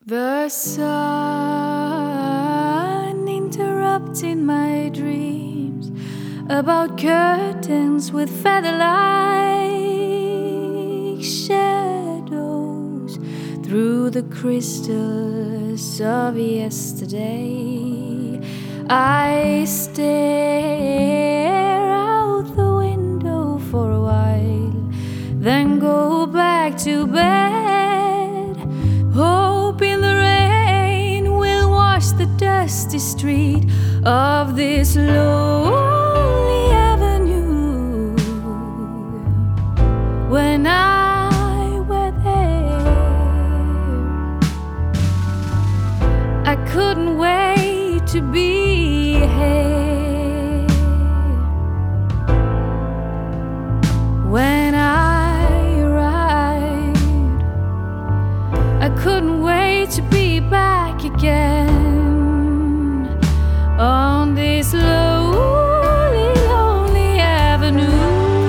The sun interrupting my dreams about curtains with feather-like shadows through the crystals of yesterday. I stare out the window for a while, then go back to bed, hoping the rain will wash the dusty street of this lonely avenue. When I were there, I couldn't wait to be here. When I arrived, I couldn't wait to be back again on this lonely, lonely avenue.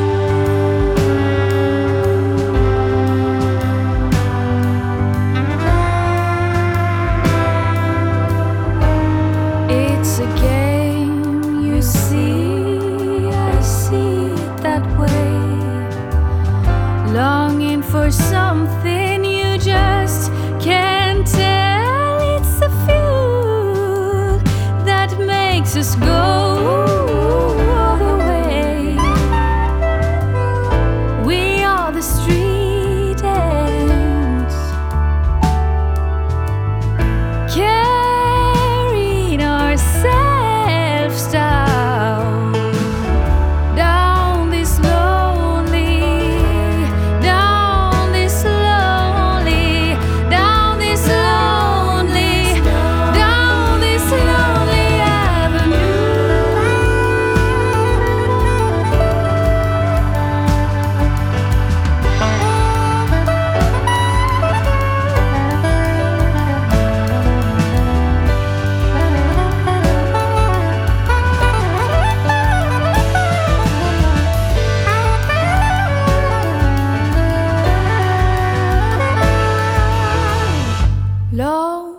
It's a game, you see, I see it that way. Longing for something you just can't tell. It's the fuel that makes us go all the way. We are the street ants, carrying ourselves down this lonely, down this lonely, down this lonely, down this lonely avenue. Long